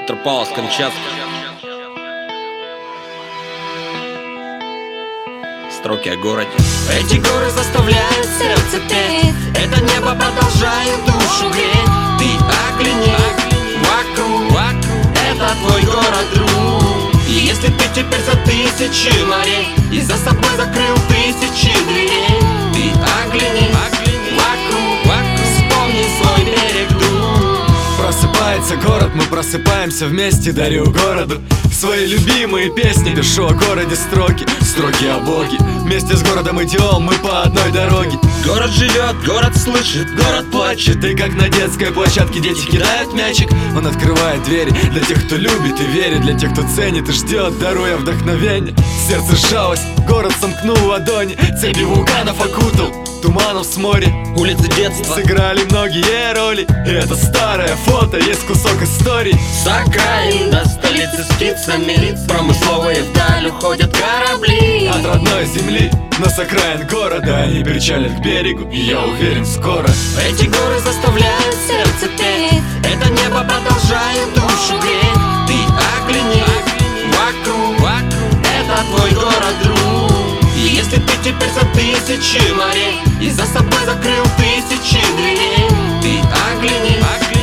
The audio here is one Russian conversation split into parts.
Петропавловск-Камчатский. Строки о городе. Эти горы заставляют сердце петь, это небо продолжает душу греть. Ты огляни вокруг, это твой город, друг. И если ты теперь за тысячи морей и за собой закрыл тысячи дверей, ты огляни вокруг, вспомни свой берег, друг. Просыпается город, мы просыпаемся вместе. Дарю городу свои любимые песни. Пишу о городе строки, строки о Боге. Вместе с городом идем мы по одной дороге. Город живет, город слышит, город плачет. И как на детской площадке дети кидают мячик, он открывает двери для тех, кто любит и верит, для тех, кто ценит и ждет, даруя вдохновение. Сердце сжалось, город сомкнул ладони, цепи вулканов окутал туманом с моря. Улицы детства сыграли многие роли, и это старое фото, есть кусок истории. С окраин до столицы с птицами, промысловые вдаль уходят корабли. От родной земли, но с окраин города они причалят к берегу, и я уверен, скоро. Эти горы заставляют сердце петь, это небо продолжает душу греть. Ты огляни вокруг, это твой город, друг. И если ты теперь за тысячи морей и за собой закрыл тысячи дверей, ты огляни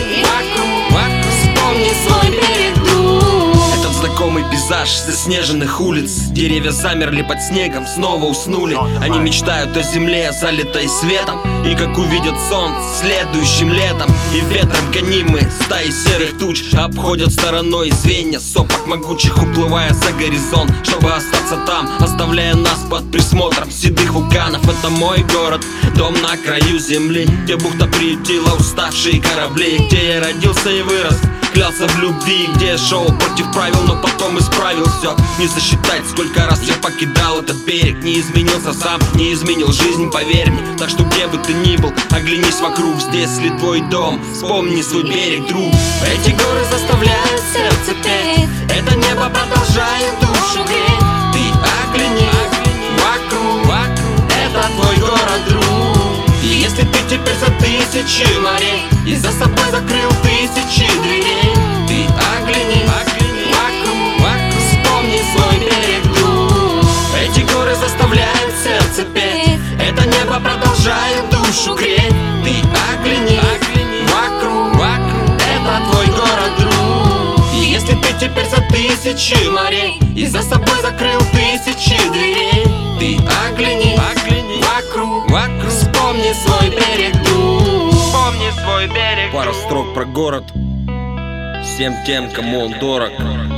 вокруг, вспомни свой берег, друг. Этот знакомый пейзаж заснеженных улиц. Деревья замерли под снегом, снова уснули. Они мечтают о земле, залитой светом. И как увидят солнце следующим летом, и ветром гонимые стаи серых туч обходят стороной звенья сопок могучих, уплывая за горизонт, чтобы остаться там, оставляя нас под присмотром седых вулканов. Это мой город, дом на краю земли, где бухта приютила уставшие корабли, где я родился и вырос, клялся в любви, где я шел против правил, но потом исправил все. Не засчитать, сколько раз я покидал этот берег. Не изменился сам, не изменил жизнь, поверь мне. Так что где бы ты ни был, оглянись вокруг, здесь ли твой дом, вспомни свой берег, друг. Эти горы заставляют сердце петь, это небо продолжает душу греть. Ты огляни вокруг, это твой город, друг. И если ты теперь за тысячи морей и за собой закрыл тысячи дверей, ты огляни вокруг, вспомни свой берег, друг. Эти горы заставляют сердце петь, это небо продолжает душу греть. Ты огляни вокруг, это твой город, друг. И если ты теперь за тысячи морей и за собой закрыл тысячи дверей, ты огляни вокруг, вспомни свой берег, друг. Вспомни свой берег. Пару строк про город всем тем, кому он дорог.